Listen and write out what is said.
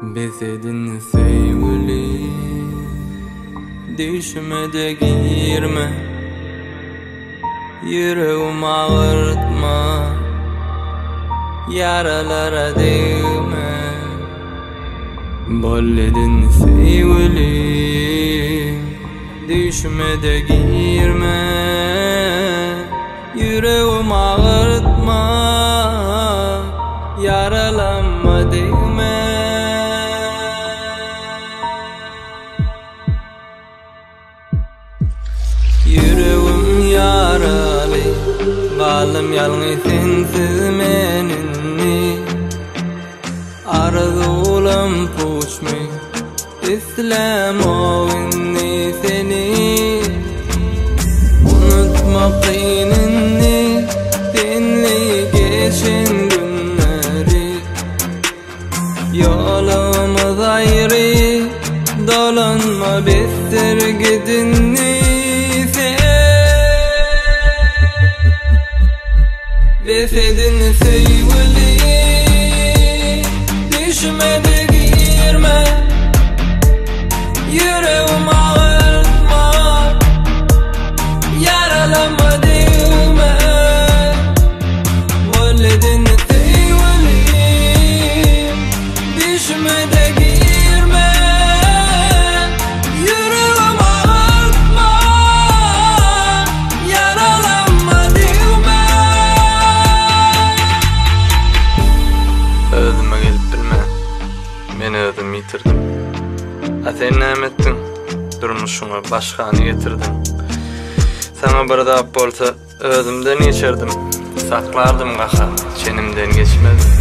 Bezedin sevgili, düşme de girme, yüreğimi ağırtma, yaralara değme. Bolledin sevgili, düşme de girme, yüreğimi ağırtma, yaralanma değme. Yüreğim yaralı, kalım yalnız sensiz menini. Arzulam puçmi, İslam ovinni seni. Unutma kıynını, senli geçen günleri. Yolumuz ayrı, dolanma bestir gidinni. Bezedin sevgili, düşme de girme, yüreğimi ağırtma, yaralanma değme. Bolledin sevgili, düşme de girme, yüreğimi ağırtma, yaralanma değme. Özüme gelip bilme, meni özüm yitirdim. Sen nämettin, durmuşuma başkany getirdin. Sana bir dap bolsa özümden geçirdim, saklardım gaha, çenimden geçmez.